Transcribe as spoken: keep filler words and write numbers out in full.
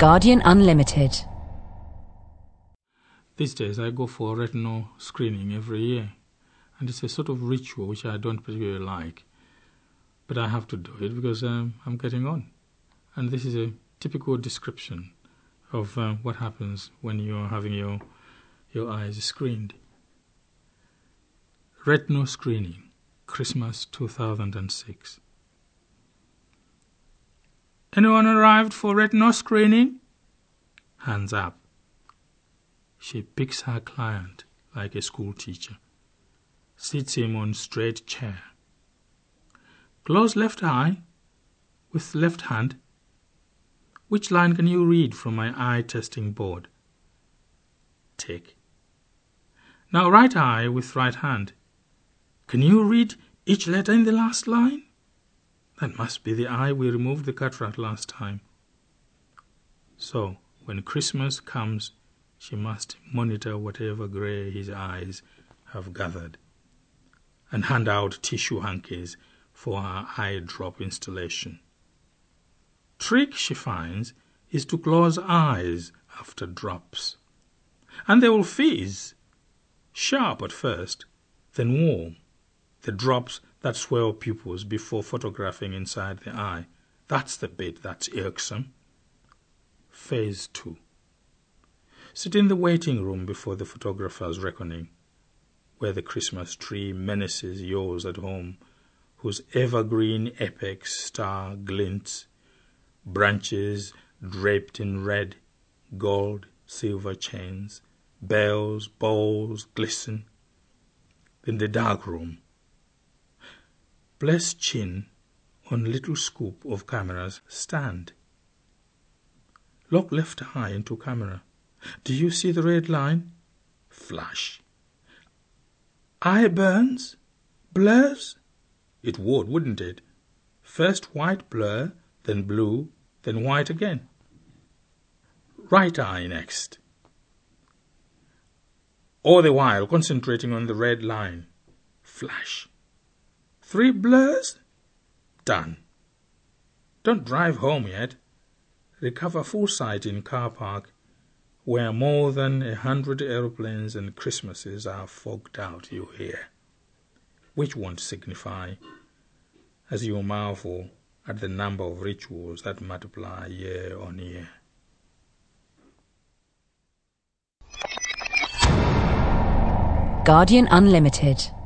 Guardian Unlimited. These days I go for retinal screening every year, and it's a sort of ritual which I don't particularly like, but I have to do it because um, I'm getting on. And this is a typical description of uh, what happens when you're having your, your eyes screened. Retinal screening, Christmas two thousand six. Anyone arrived for retinal screening? Hands up. She picks her client like a school teacher, sits him on straight chair. Close left eye with left hand. Which line can you read from my eye testing board? Tick. Now right eye with right hand. Can you read each letter in the last line? That must be the eye we removed the cataract last time. So, when Christmas comes, she must monitor whatever grey his eyes have gathered and hand out tissue hankies for her eye drop installation. Trick, she finds, is to close eyes after drops. And they will fizz, sharp at first, then warm, the drops that swell pupils before photographing inside the eye. That's the bit that's irksome. Phase two. Sit in the waiting room before the photographer's reckoning, where the Christmas tree menaces yours at home, whose evergreen apex star glints, branches draped in red, gold, silver chains, bells, bowls glisten. In the dark room, bless chin on little scoop of camera's stand. Lock left eye into camera. Do you see the red line? Flash. Eye burns? Blurs? It would, wouldn't it? First white blur, then blue, then white again. Right eye next. All the while concentrating on the red line. Flash. Three blurs? Done. Don't drive home yet. Recover full sight in car park, where more than a hundred aeroplanes and Christmases are fogged out, you hear, which won't signify, as you marvel at the number of rituals that multiply year on year. Guardian Unlimited.